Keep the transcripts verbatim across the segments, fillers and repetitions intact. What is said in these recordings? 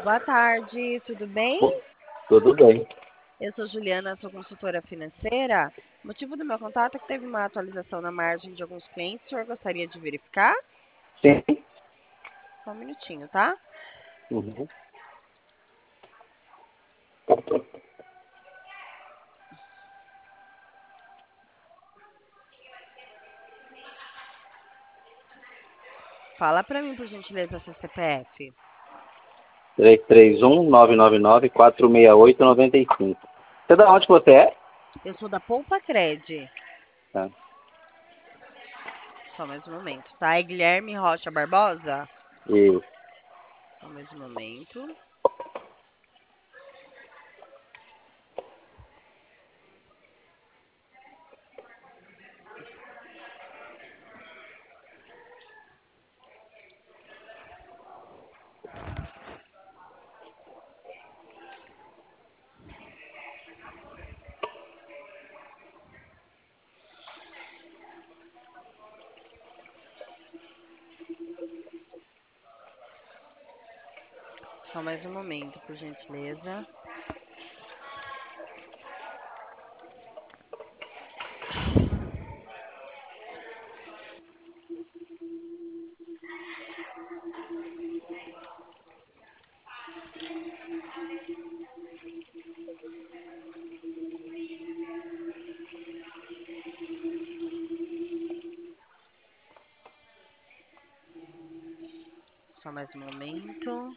Boa tarde, tudo bem? Pô, tudo bem. Eu sou Juliana, sou consultora financeira. O motivo do meu contato é que teve uma atualização na margem de alguns clientes. O senhor gostaria de verificar? Sim. Só um minutinho, tá? Uhum. Fala para mim, por gentileza, seu C P F. três três um, nove nove nove, quatro seis oito, nove cinco. Você da onde que você é? Eu sou da Poupa Cred. Tá. Só mais um momento, tá? É Guilherme Rocha Barbosa? E Só mais um momento. Só mais um momento, por gentileza. Só mais um momento.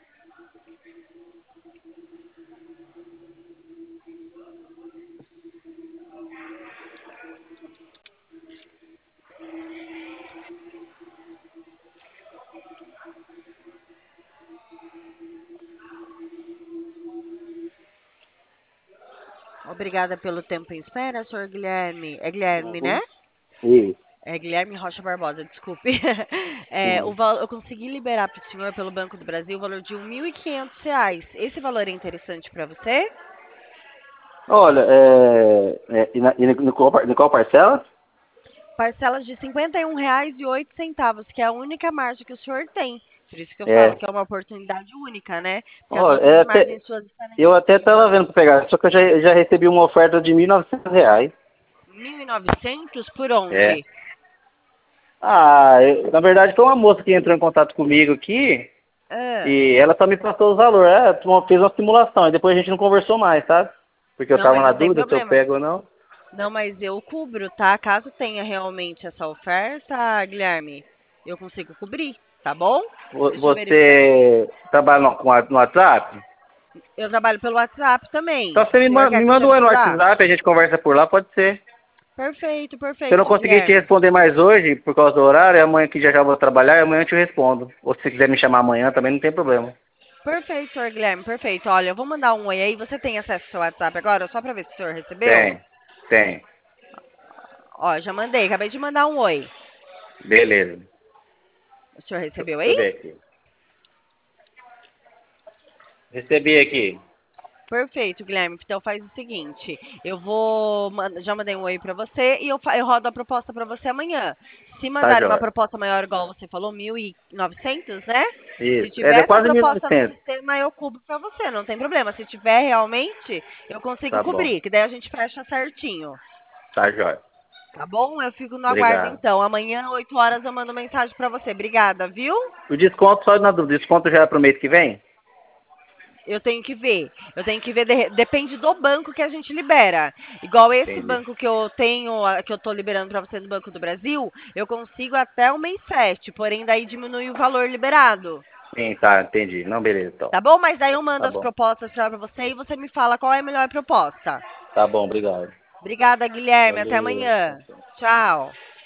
Obrigada pelo tempo em espera, senhor Guilherme. É Guilherme, né? Uhum. E É Guilherme Rocha Barbosa, desculpe. É, o sim. val- eu consegui liberar para o senhor pelo Banco do Brasil o valor de um mil e quinhentos reais. Esse valor é interessante para você? Olha, é, é, e, na, e no, qual, par- no qual parcela? Parcelas de cinquenta e um reais e oito centavos, que é a única margem que o senhor tem. Por isso que eu falo É. que é uma oportunidade única, né? Porque as Olha, é outras até, margens suas estão na eu até tava iniciativa. vendo para pegar, só que eu já, já recebi uma oferta de mil e novecentos reais. mil e novecentos por É. onde? Ah, eu- na verdade foi uma moça que entrou em contato comigo aqui Ah, e ela só me passou os valores. É, tu fez uma simulação e depois a gente não conversou mais, sabe? Porque eu não, tava mas na não tem dúvida se eu problema. pego ou não. Não, mas eu cubro, tá? Caso tenha realmente essa oferta, Guilherme, eu consigo cobrir, tá bom? Vo- Deixa eu verificar. Você trabalha no, com a- no WhatsApp? Eu trabalho pelo WhatsApp também. Então você O me, senhor ma- quer me que eu te manda um aí no adicionar? WhatsApp, a gente conversa por lá, pode ser. Perfeito, Se eu não perfeito, conseguir te Guilherme. responder mais hoje, por causa do horário, amanhã que já já vou trabalhar, amanhã eu te respondo. Ou se você quiser me chamar amanhã também não tem problema. Perfeito, senhor Guilherme, perfeito. Olha, eu vou mandar um oi aí. Você tem acesso ao seu WhatsApp agora, só pra ver se o senhor recebeu? Tem, tem. Ó, já mandei, acabei de mandar um oi. Beleza. O senhor Deixa, recebeu deixa eu aí? ver aqui. Recebi aqui. Perfeito, Guilherme. Então faz o seguinte, eu vou, man- já mandei um oi pra você e eu, fa- eu rodo a proposta pra você amanhã. Se Tá, mandarem uma Jóia. proposta maior, igual você falou, mil e novecentos, né? Se Isso. É tiver de essa quase proposta no mil e novecentos. sistema, eu cubro pra você, não tem problema. Se tiver realmente, eu consigo Tá bom. cobrir, que daí a gente fecha certinho. Tá, Jóia. Tá bom? Eu fico no aguardo Obrigado. então. Amanhã, oito horas, eu mando mensagem pra você. Obrigada, viu? O desconto, só na dúvida, o desconto já é pro mês que vem? Eu tenho que ver. Eu tenho que ver, de- depende do banco que a gente libera. Igual esse Entendi. banco que eu tenho, a- que eu tô liberando para você do Banco do Brasil, eu consigo até o mês sete, porém daí diminui o valor liberado. Sim, tá, entendi. Não, beleza, então. Tá bom? Mas daí eu mando Tá as bom. propostas para você e você me fala qual é a melhor proposta. Tá bom, obrigado. Obrigada, Guilherme. Até Valeu. amanhã. Tchau.